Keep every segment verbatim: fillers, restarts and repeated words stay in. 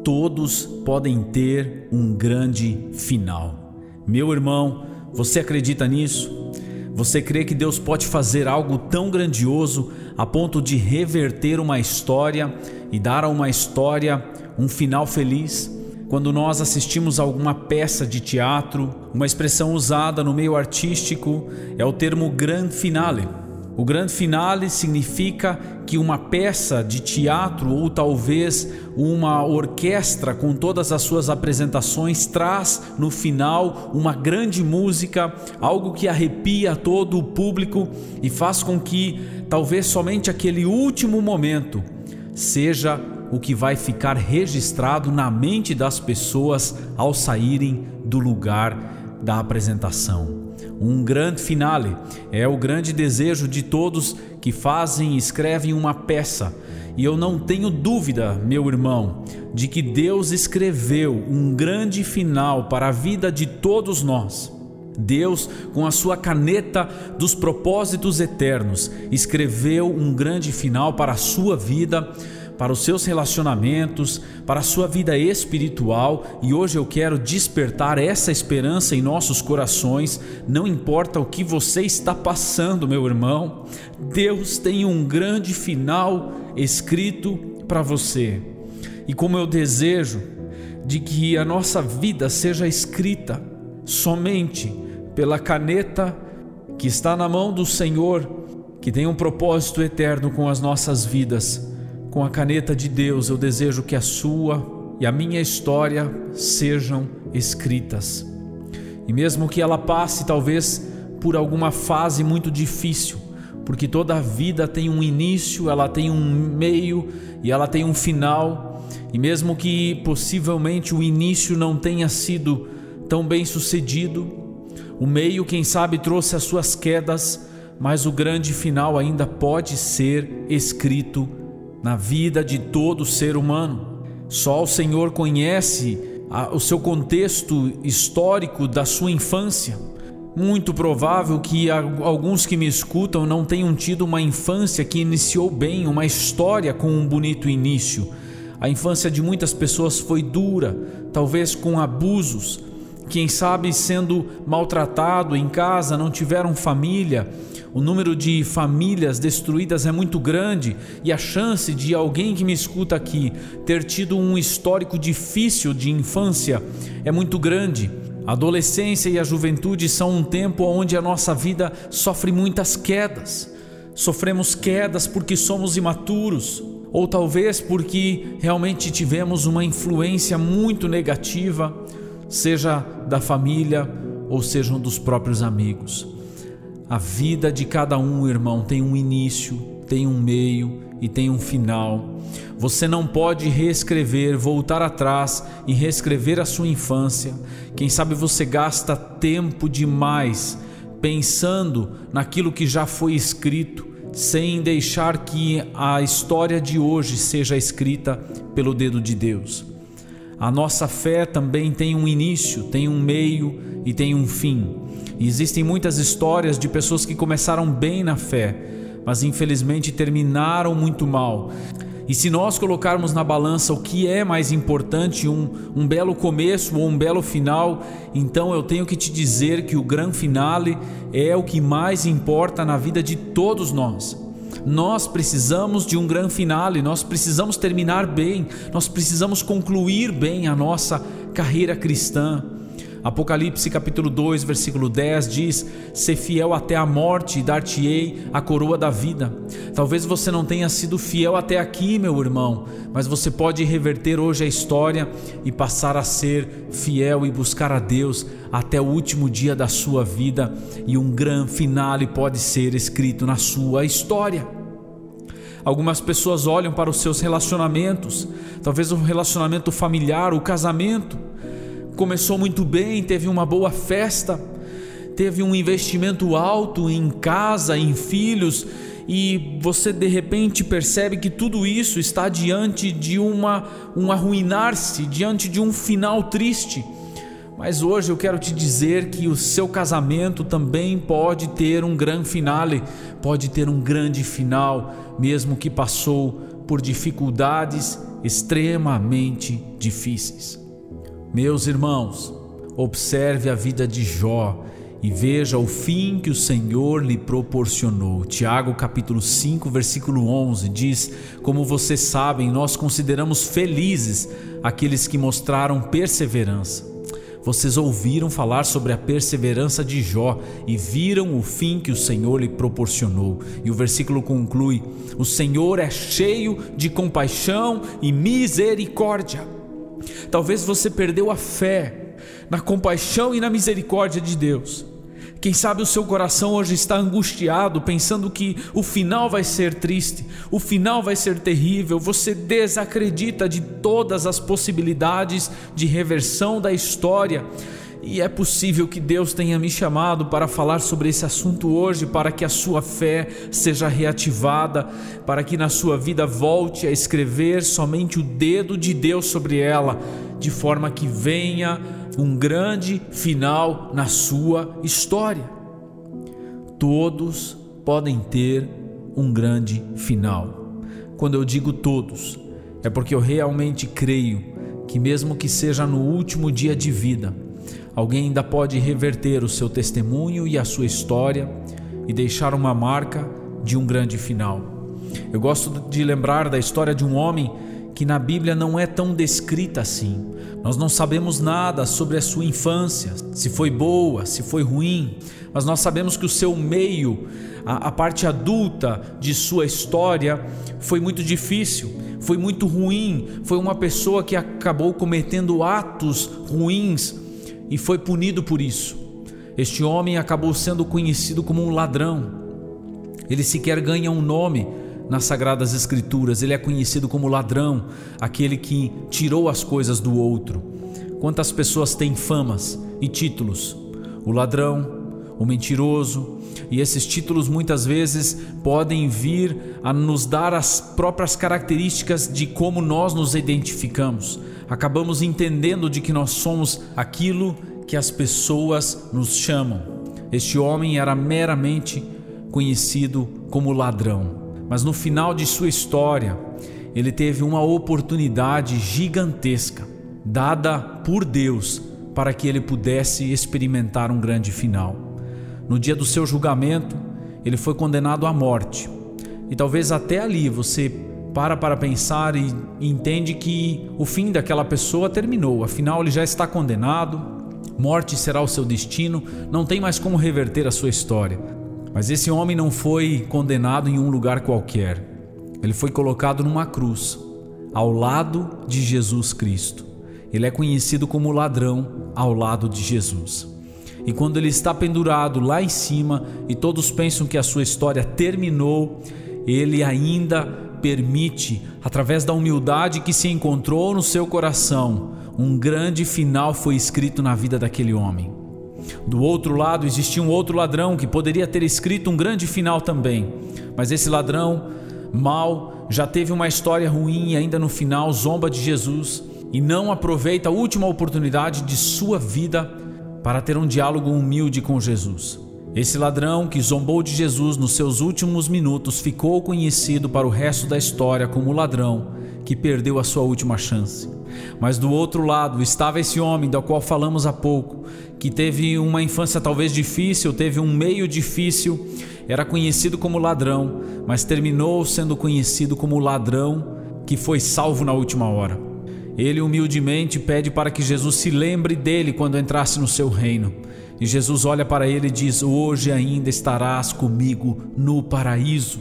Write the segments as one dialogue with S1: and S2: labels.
S1: todos podem ter um grande final. Meu irmão, você acredita nisso? Você crê que Deus pode fazer algo tão grandioso a ponto de reverter uma história e dar a uma história um final feliz? Quando nós assistimos a alguma peça de teatro, uma expressão usada no meio artístico é o termo grand finale. O grand finale significa que uma peça de teatro ou talvez uma orquestra com todas as suas apresentações traz no final uma grande música, algo que arrepia todo o público e faz com que talvez somente aquele último momento seja o que vai ficar registrado na mente das pessoas ao saírem do lugar da apresentação. Um grande finale é o grande desejo de todos que fazem e escrevem uma peça. E eu não tenho dúvida, meu irmão, de que Deus escreveu um grande final para a vida de todos nós. Deus, com a sua caneta dos propósitos eternos, escreveu um grande final para a sua vida, para os seus relacionamentos, para a sua vida espiritual, e hoje eu quero despertar essa esperança em nossos corações. Não importa o que você está passando, meu irmão, Deus tem um grande final escrito para você. E como eu desejo de que a nossa vida seja escrita somente pela caneta que está na mão do Senhor, que tem um propósito eterno com as nossas vidas. Com a caneta de Deus, eu desejo que a sua e a minha história sejam escritas. E mesmo que ela passe talvez por alguma fase muito difícil, porque toda a vida tem um início, ela tem um meio e ela tem um final. E mesmo que possivelmente o início não tenha sido tão bem sucedido, o meio, quem sabe, trouxe as suas quedas, mas o grande final ainda pode ser escrito na vida de todo ser humano. Só o Senhor conhece a, o seu contexto histórico da sua infância. Muito provável que a, alguns que me escutam não tenham tido uma infância que iniciou bem, uma história com um bonito início. A infância de muitas pessoas foi dura, talvez com abusos, quem sabe sendo maltratado em casa, não tiveram família. O número de famílias destruídas é muito grande e a chance de alguém que me escuta aqui ter tido um histórico difícil de infância é muito grande. A adolescência e a juventude são um tempo onde a nossa vida sofre muitas quedas. Sofremos quedas porque somos imaturos, ou talvez porque realmente tivemos uma influência muito negativa, seja da família ou sejam dos próprios amigos. A vida de cada um, irmão, tem um início, tem um meio e tem um final. Você não pode reescrever, voltar atrás e reescrever a sua infância. Quem sabe você gasta tempo demais pensando naquilo que já foi escrito, sem deixar que a história de hoje seja escrita pelo dedo de Deus. A nossa fé também tem um início, tem um meio e tem um fim. E existem muitas histórias de pessoas que começaram bem na fé, mas infelizmente terminaram muito mal. E se nós colocarmos na balança o que é mais importante, um, um belo começo ou um belo final, então eu tenho que te dizer que o grande finale é o que mais importa na vida de todos nós. Nós precisamos de um grande finale, nós precisamos terminar bem, nós precisamos concluir bem a nossa carreira cristã. Apocalipse capítulo dois, versículo dez diz: "Ser fiel até a morte e dar-te-ei a coroa da vida." Talvez você não tenha sido fiel até aqui, meu irmão, mas você pode reverter hoje a história e passar a ser fiel e buscar a Deus até o último dia da sua vida, e um grande finale pode ser escrito na sua história. Algumas pessoas olham para os seus relacionamentos, talvez o relacionamento familiar, o casamento. Começou muito bem, teve uma boa festa, teve um investimento alto em casa, em filhos, e você de repente percebe que tudo isso está diante de uma, um arruinar-se, diante de um final triste. Mas hoje eu quero te dizer que o seu casamento também pode ter um grande finale, pode ter um grande final, mesmo que passou por dificuldades extremamente difíceis. Meus irmãos, observe a vida de Jó e veja o fim que o Senhor lhe proporcionou. Tiago capítulo cinco, versículo onze diz: como vocês sabem, nós consideramos felizes aqueles que mostraram perseverança. Vocês ouviram falar sobre a perseverança de Jó e viram o fim que o Senhor lhe proporcionou. E o versículo conclui: o Senhor é cheio de compaixão e misericórdia. Talvez você perdeu a fé na compaixão e na misericórdia de Deus. Quem sabe o seu coração hoje está angustiado, pensando que o final vai ser triste, o final vai ser terrível. Você desacredita de todas as possibilidades de reversão da história. E é possível que Deus tenha me chamado para falar sobre esse assunto hoje, para que a sua fé seja reativada, para que na sua vida volte a escrever somente o dedo de Deus sobre ela, de forma que venha um grande final na sua história. Todos podem ter um grande final. Quando eu digo todos, é porque eu realmente creio que mesmo que seja no último dia de vida, alguém ainda pode reverter o seu testemunho e a sua história e deixar uma marca de um grande final. Eu gosto de lembrar da história de um homem que na Bíblia não é tão descrita assim. Nós não sabemos nada sobre a sua infância, se foi boa, se foi ruim, mas nós sabemos que o seu meio, a, a parte adulta de sua história foi muito difícil, foi muito ruim, foi uma pessoa que acabou cometendo atos ruins e foi punido por isso. Este homem acabou sendo conhecido como um ladrão. Ele sequer ganha um nome nas Sagradas Escrituras. Ele é conhecido como ladrão, aquele que tirou as coisas do outro. Quantas pessoas têm famas e títulos? O ladrão, o mentiroso, e esses títulos muitas vezes podem vir a nos dar as próprias características de como nós nos identificamos. Acabamos entendendo de que nós somos aquilo que as pessoas nos chamam. Este homem era meramente conhecido como ladrão. Mas no final de sua história, ele teve uma oportunidade gigantesca, dada por Deus, para que ele pudesse experimentar um grande final. No dia do seu julgamento, ele foi condenado à morte. E talvez até ali você para para pensar e entende que o fim daquela pessoa terminou. Afinal, ele já está condenado, morte será o seu destino, não tem mais como reverter a sua história. Mas esse homem não foi condenado em um lugar qualquer. Ele foi colocado numa cruz, ao lado de Jesus Cristo. Ele é conhecido como ladrão ao lado de Jesus. E quando ele está pendurado lá em cima e todos pensam que a sua história terminou, ele ainda permite, através da humildade que se encontrou no seu coração, um grande final foi escrito na vida daquele homem. Do outro lado existia um outro ladrão que poderia ter escrito um grande final também, mas esse ladrão mau já teve uma história ruim e ainda no final zomba de Jesus e não aproveita a última oportunidade de sua vida para ter um diálogo humilde com Jesus. Esse ladrão que zombou de Jesus nos seus últimos minutos ficou conhecido para o resto da história como o ladrão que perdeu a sua última chance. Mas do outro lado estava esse homem do qual falamos há pouco, que teve uma infância talvez difícil, teve um meio difícil, era conhecido como ladrão, mas terminou sendo conhecido como o ladrão que foi salvo na última hora. Ele humildemente pede para que Jesus se lembre dele quando entrasse no seu reino. E Jesus olha para ele e diz: hoje ainda estarás comigo no paraíso.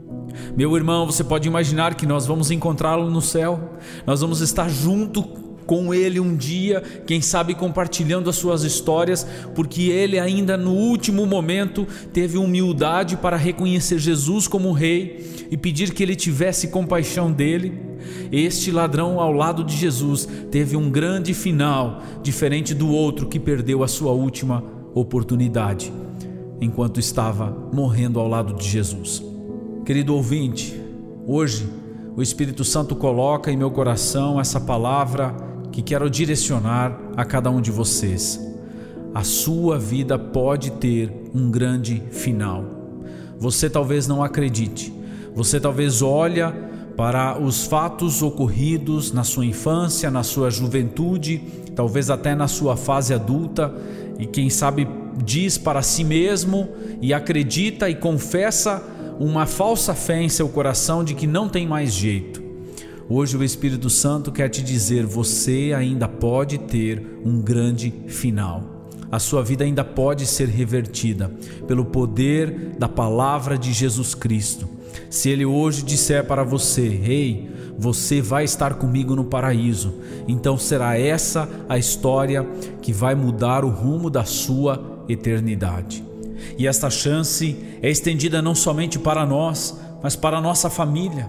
S1: Meu irmão, você pode imaginar que nós vamos encontrá-lo no céu? Nós vamos estar junto com ele um dia, quem sabe compartilhando as suas histórias, porque ele ainda no último momento teve humildade para reconhecer Jesus como rei e pedir que ele tivesse compaixão dele. Este ladrão ao lado de Jesus teve um grande final, diferente do outro que perdeu a sua última oportunidade enquanto estava morrendo ao lado de Jesus. Querido ouvinte, hoje o Espírito Santo coloca em meu coração essa palavra que quero direcionar a cada um de vocês. A sua vida pode ter um grande final. Você talvez não acredite, você talvez olha para os fatos ocorridos na sua infância, na sua juventude, talvez até na sua fase adulta, e quem sabe diz para si mesmo e acredita e confessa uma falsa fé em seu coração de que não tem mais jeito. Hoje o Espírito Santo quer te dizer: você ainda pode ter um grande final. A sua vida ainda pode ser revertida pelo poder da palavra de Jesus Cristo. Se Ele hoje disser para você: ei, você vai estar comigo no paraíso, então será essa a história que vai mudar o rumo da sua eternidade. E esta chance é estendida não somente para nós, mas para a nossa família.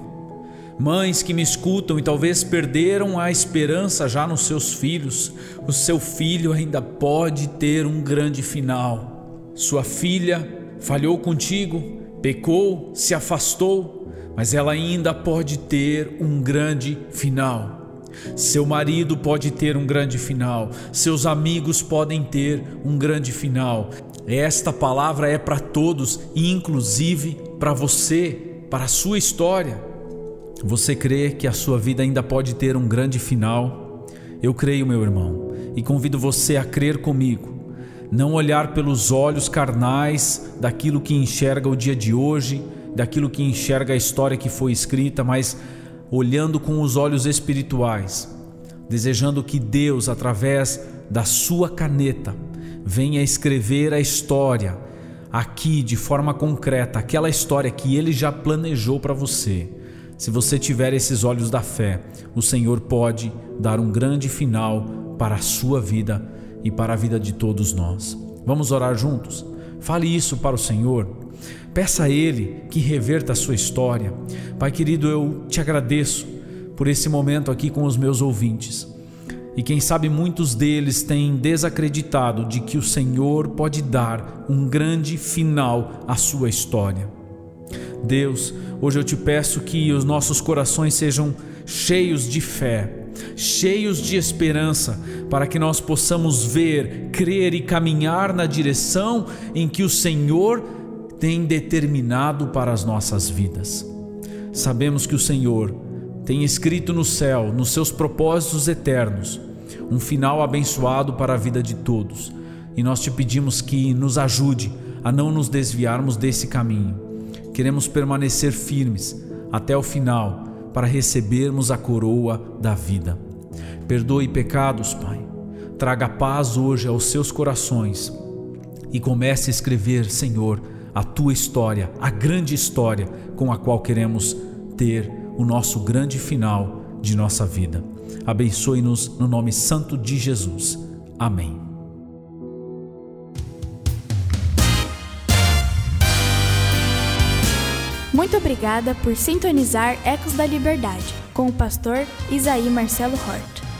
S1: Mães que me escutam e talvez perderam a esperança já nos seus filhos, o seu filho ainda pode ter um grande final. Sua filha falhou contigo, pecou, se afastou, mas ela ainda pode ter um grande final. Seu marido pode ter um grande final, seus amigos podem ter um grande final. Esta palavra é para todos e inclusive para você, para a sua história. Você crê que a sua vida ainda pode ter um grande final? Eu creio, meu irmão, e convido você a crer comigo. Não olhar pelos olhos carnais daquilo que enxerga o dia de hoje, daquilo que enxerga a história que foi escrita, mas olhando com os olhos espirituais, desejando que Deus, através da sua caneta, venha escrever a história aqui de forma concreta, aquela história que Ele já planejou para você. Se você tiver esses olhos da fé, o Senhor pode dar um grande final para a sua vida e para a vida de todos nós. Vamos orar juntos? Fale isso para o Senhor. Peça a Ele que reverta a sua história. Pai querido, eu te agradeço por esse momento aqui com os meus ouvintes. E quem sabe muitos deles têm desacreditado de que o Senhor pode dar um grande final à sua história. Deus, hoje eu te peço que os nossos corações sejam cheios de fé, cheios de esperança, para que nós possamos ver, crer e caminhar na direção em que o Senhor tem determinado para as nossas vidas. Sabemos que o Senhor tem escrito no céu, nos seus propósitos eternos, um final abençoado para a vida de todos, e nós te pedimos que nos ajude a não nos desviarmos desse caminho. Queremos permanecer firmes até o final para recebermos a coroa da vida. Perdoe pecados, Pai. Traga paz hoje aos seus corações e comece a escrever, Senhor, a tua história, a grande história com a qual queremos ter o nosso grande final de nossa vida. Abençoe-nos no nome santo de Jesus. Amém.
S2: Muito obrigada por sintonizar Ecos da Liberdade com o pastor Isaí Marcelo Hort.